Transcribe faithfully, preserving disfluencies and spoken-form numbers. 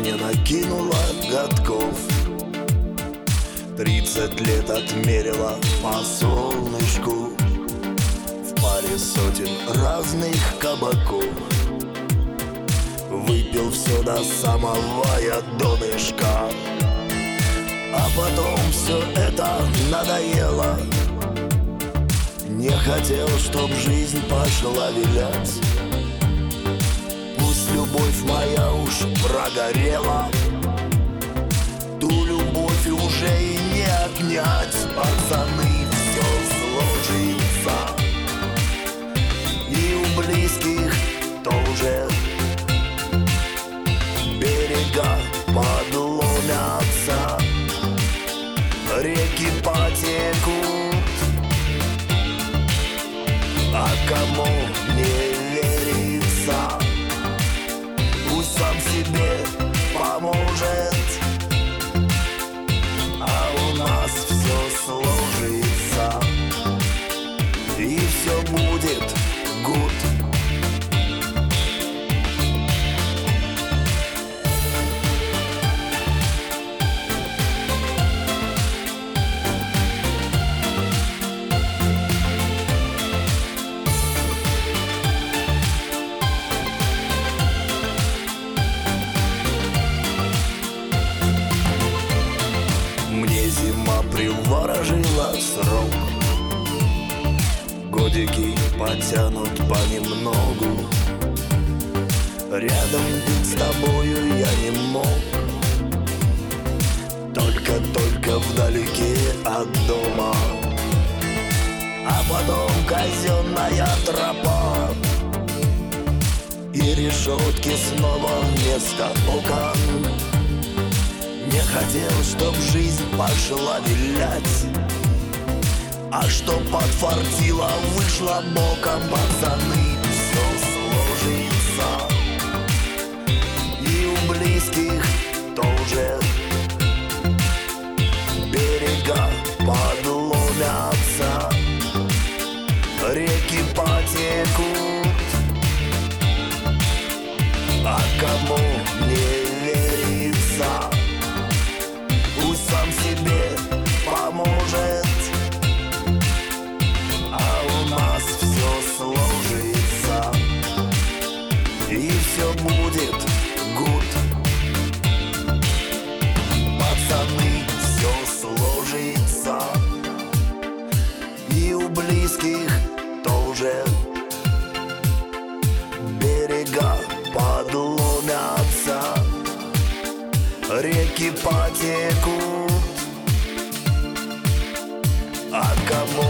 не накинула годков. Тридцать лет отмерила по солнышку в паре сотен разных кабаков. Выпил все до самого я донышка, а потом все это надоело. Не хотел, чтоб жизнь пошла вилять. Пусть любовь моя уж прогорела, ту любовь уже и не отнять. Пацаны, все сложится, и у близких тоже. Берега подломятся, реки потекут, а кому не верится, пусть сам себе поможет. А у нас все сложится, и все будет гуд. Мне зима приворожила срок, годики потянут понемногу. Рядом быть с тобою я не мог, только-только вдалеке от дома. А потом казенная тропа, и решетки снова вместо окон. Не хотел, чтоб жизнь пошла вилять, а что подфартило, вышло боком. Пацаны, все сложится, и у близких тоже. Берега подломятся, реки потекут, а кому не верится, пусть сам себе поможет. А у нас все сложится, и все будет гуд. Пацаны, все сложится, и у близких тоже. Берега подломятся, реки потекут, а кому